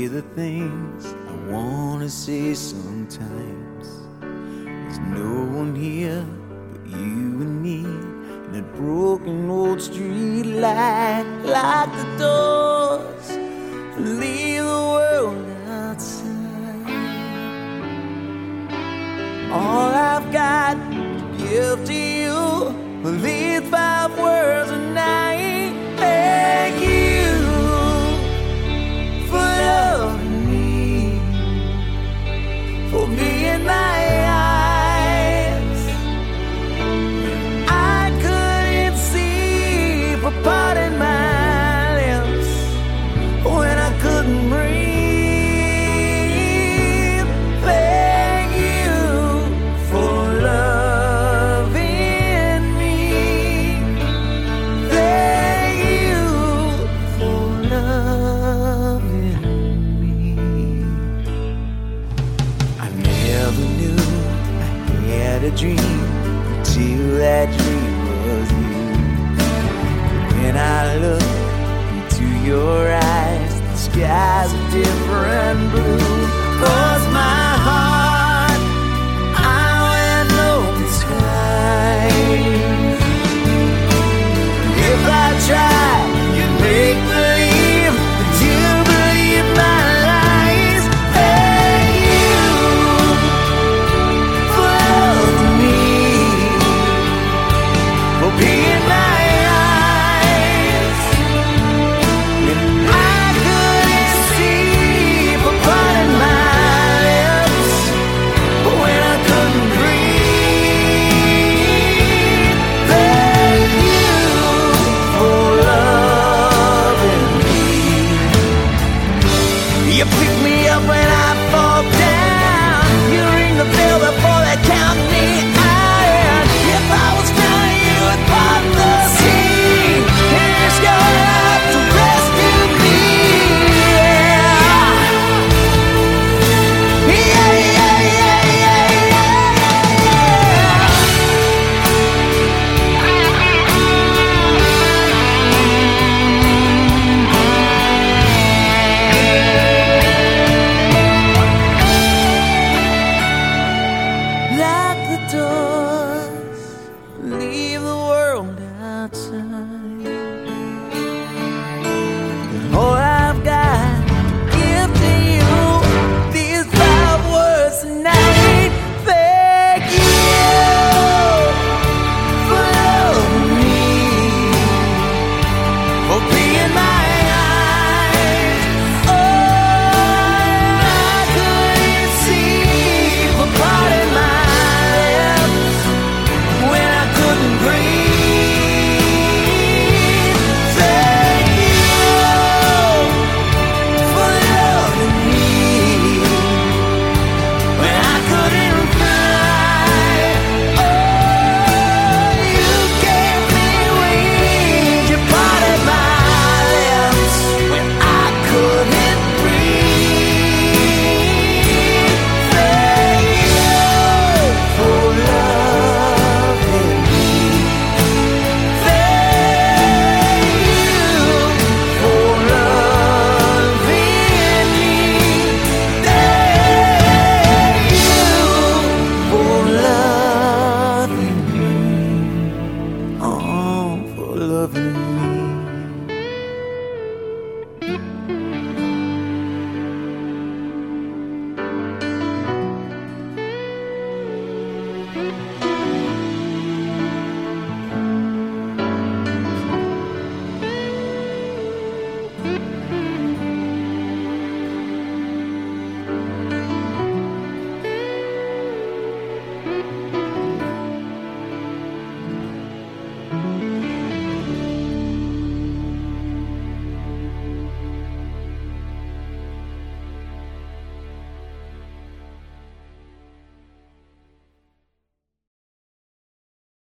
the things I wanna say sometimes. There's no one here but you and me, and that broken old street light. Lock the doors, leave the world outside. All I've got to give to you are these 5 words, and I thank you for loving me, for being my eyes. I couldn't see, for parting my lips when I couldn't breathe. Thank you for loving me. Thank you for loving me. I never knew I had a dream until that dream was you. When I look into your eyes, the sky's a different blue. Oh,